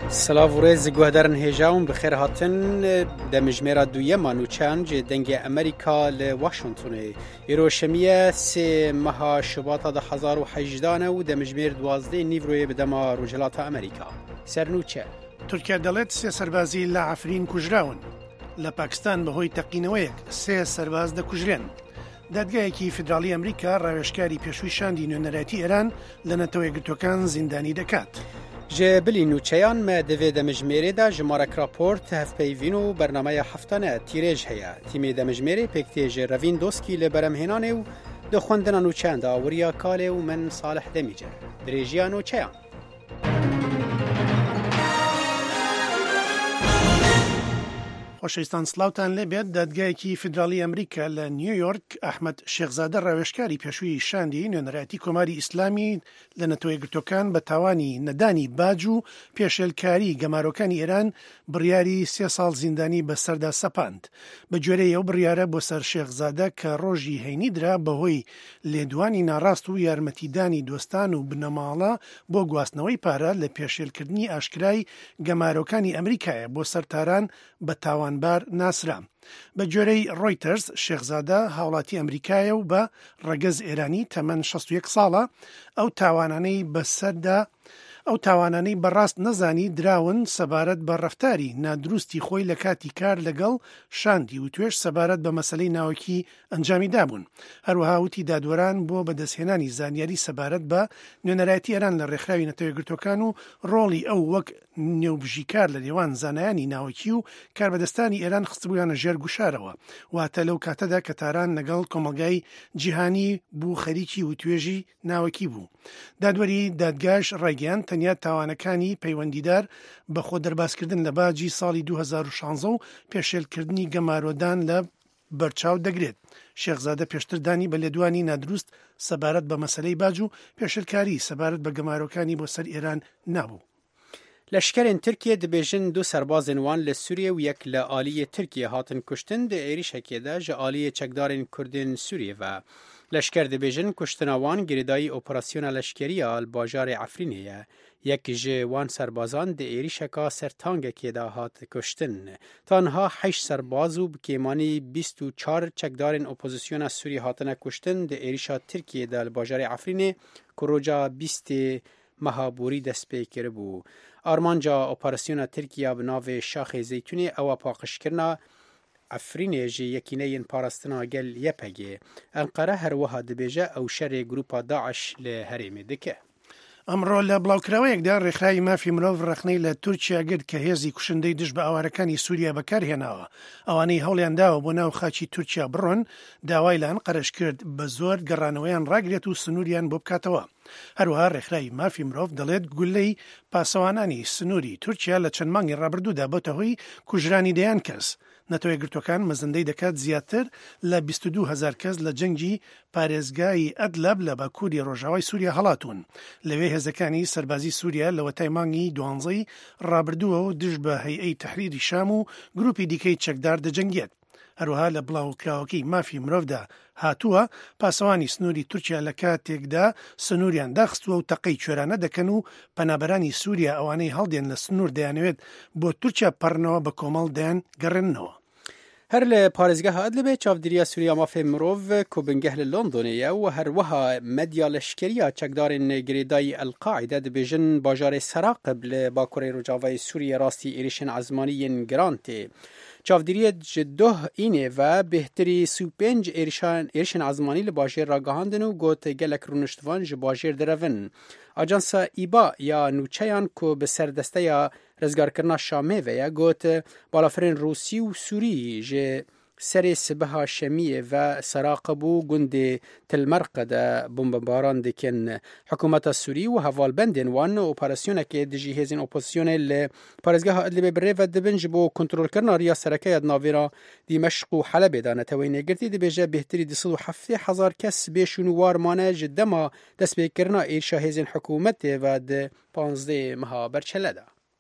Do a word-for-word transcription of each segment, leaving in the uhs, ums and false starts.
سلاو و ریز گوهدارن هیجاون بخیر هاتن دمجمێرە دوویەمە نوچان جێ دەنگی ئەمریکا لە واشنگتنێ ئێرۆشەمیە سێ مەها شباتا ده حەزار و حەیژدانە و دەمجمێر دوازدەی نیڤڕۆیە بەدەما ڕۆژهەڵاتە ئەمریکا. سەرنوچە تورکیا دەڵێت سێ سەربازی لە عەفرین کوژراون. لە پاکستان بەهۆی تەقینەوەیەک سێ سەرباز دەکوژرێن. دادگایەکی فیدراڵی ئەمریکا ڕاوێژکاری پێشووی شاندی نوێنەرەتی ئێران لە نەتەوە یەکگرتووەکان زیندانی دەکات. جه بلی نوچیان ما دوی دمجمێری دا جمارک راپورت هفپیوین و برنامه هفتانه تیریج هیا. تیمی دمجمێری پکتیج روین دوسکی لبرمهنانه و دو خوندن نوچیان دا وریا کاله و من صالح دمیجه. دریجیان نوچیان. خۆشەویستان سلااوتان لێبێت دادگایەکی فیدراڵی ئەمریکا لە نیویۆرک ئەحمەد شێخزادە ڕاوێژکاری پێشووی شاندی نوێنەرەتی کۆماری ئیسلامی لە نەتەوە یەکگرتووەکان بە تاوانی نەدانی باج و پێشێلکاری گەمارۆکانی ئێران بڕیاری سێ ساڵ زیندانی بەسەردا سەپاند. بە گوێرەی ئەو بڕیارە بۆ سەر شێخزادە کە ڕۆژی هەینیدرا بەهۆی لێدوانی ناڕاست و یارمەتیدانی دۆستان و بنەماڵە بۆ گواستنەوەی پارە لە پێشێلکردنی ئاشکرای گەمارۆکانی ئەمریکایە بۆ سەرتاران بە تاوان بار ناسرا. بە جۆرەی ڕۆیتەرز شێخزادە هاوڵاتی ئەمریکایە و بە ڕەگەز ئێرانی تەمەن شەست و یەک ساڵە. ئەو تاوانانەی بەسەردا ئەو تاوانانەی بەڕاست نەزانی دراون سەبارەت بە ڕەفتاری نادروستی خۆی لە کاتی کار لەگەڵ شاندی و توێش سەبارەت بە مەسەلەی ناوەکی ئەنجامی دابوون. هەروەها وتی دادوەران بۆ بەدەستهێنانی زانیاری سەبارەت بە نوێنەرایەتی ئێران لە ڕێکخراوی نەتەوە یەکگرتووەکان و ڕۆڵی ئەو وەک نێوبژیکار لە نێوان زانایانی ناوەکی و کاربەدەستانی ئێران خستبوویانە ژێر گوشارەوە، واتە لەو کاتەدا کە تاران لەگەڵ کۆمەلگای جیهانی بوو خەریکی و توێژی ناوەکی بوو. دادوەری دادگاش ڕێگەیان تەنیا تاوانەکانی پەیوەندیدار بە خۆ دەرباسکردن لە باجی ساڵی دوو هەزار و شانزە و پێشێلکردنی گەمارۆدان لە بەرچاو دەگرێت. شێخزادە پێشتر دانی بە لێدوانی نادروست سەبارەت بە مەسەلەی باج و پێشێلکاری سەبارەت بە گەمارۆکانی بۆ سەر ئێران نابوو. لشکرین ترکیه دبیجن دو سربازن وان لسوریه و یک لآلی ترکیه هاتن کشتن ده ایریشکی ده جه آلی چکدارین کردین سوریه و لشکر دبیجن کشتناوان گریدای اپراسیون لشکری آل باجار عفرینیه. یک جه وان سربازان ده ایریشکا سرتانگه که ده هات کشتن. تانها هشت سربازو بکیمانی بیست و چار چکدارین اپوزیسیون سوریه هاتن کشتن ده ایریشا ترکیه ده باجار عفرینه کروجا بیست مهابوری دست پیکر بو. آرمانجا اپراسیون ترکیه بناو شاخ زیتونی او پاقشکرنا افرینه جی یکینه پارستنا گل یپگه. انقره هر وها دبیجه او شر گروپا داعش لهرمی دکه. ئەمڕۆ لە بڵاوکراوەیەکدا ڕێکخراوی مافی مرۆڤ ڕەخنەی لە تورکیا گرت کە هێزی کوشندەی دژ بە ئاوارەکانی سووریا بەکارهێناوە. ئەوانەی هەوڵیان داوە بۆ ناو خاچی تورکیا بڕۆن داوای لە ئەنقەرەش کرد بە زۆر گەڕانەوەیان ڕاگرێت و سنووریان بۆ بکاتەوە. هەروەها ڕێکخراوی مافی مرۆڤ دەڵێت گولەی پاسەوانانی سنووری تورکیا لە چەند مانگی ڕابردوودا بۆتە هۆی کوژرانی دەیان کەس. نەتەوە یەکگرتووەکان مەزەندەی دەکات زیاتر لە بیست و دوو هەزار کەس لە جەنگی پارێزگای ئەدلەب لە باکووری ڕۆژاوای سووریا هەڵاتون. لەوێ هێزەکانی سەربازی سووریا لە وەتای مانگی دوانزەی ڕابردووە و دژ بە هەیئەی تەحریری شام و گروپی دیکەی چەکدار دەجەنگێت. هەروەها لە بڵاوکراوەکەی مافی مرۆڤدا هاتووە پاسەوانی سنووری تورکیا لە کاتێکدا سنووریان داخستووە و تەقەی کوێرانە دەکەن و پەنابەرانی سووریا ئەوانەی هەڵدێن لە سنوور دەیانەوێت بۆ تورکیا پەڕنەوە بە کۆمەڵ دەیان گەڕێنەوە. هر لپارێزگەها ئەدلبێ چاودێریە سووریا مافی مرۆڤ کۆبنگەه لە لۆندۆنەیە و هەروەها مەدیا لەشکریە چەکدارên گرێدای ئەلقاعیدە دەبێژن باژارê سەراقب لە باکوڕی ڕۆژاوای سووریا ڕاستی ێریشên عزمانیên giran tê. Çavdîriyê ji doh înê ve bêhtirî sî û pênc êrişên ezmanî li bajêr ragihandin û got gelek rûniştvan ji bajêr direvin. Ajansa İBA ya nûçeyan ku bi serdesteya rizgarkirina Şamê ve ye got balafirên Rûsî û Sûrî ji serê sibiha Şemiyê ve Seraqib û gundê Tilmerqe de bombebaran dikin. Hikûmeta Sûrî û hevalbendên wan operasyonekê dijî hêzên opozisyonê li parêzgeha Idlibê bi rêve dibin ji bo kontrolkirina riya sereke navêra Dîmeşq û Helebê de netewên yekgirtî dibêje bêhtirî du sed û heftê hezar kes bêşûn û war mane ji dema destpêkirina êrişa hêzên hikûmetê ve di panzdê meha berçele de.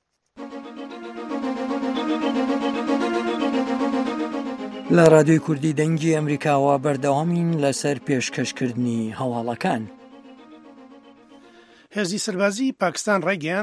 لە ڕادیۆی کوردی دەنگی ئەمریکاوە بەردەوامین لەسەر پێشکەشکردنی هەواڵەکان. هێزی سەربازی پاکستان ڕێگەیان